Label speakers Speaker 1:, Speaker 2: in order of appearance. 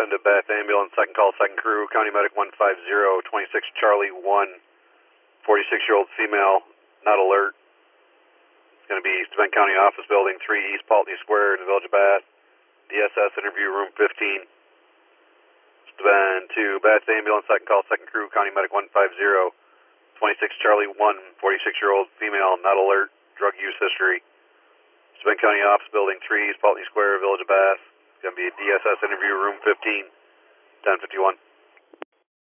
Speaker 1: 10 to Bath Ambulance, second call, second crew, County Medic 150, 26 Charlie 1, 46-year-old female, not alert. It's going to be Bend County Office Building 3, East Paltney Square in the Village of Bath. DSS interview room 15. Bend to Bath Ambulance, second call, second crew, County Medic 150, 26 Charlie 1, 46-year-old female, not alert, drug use history. Bend County Office Building 3, East Paltney Square, Village of Bath. It's going to be a DSS interview room 15, 1051.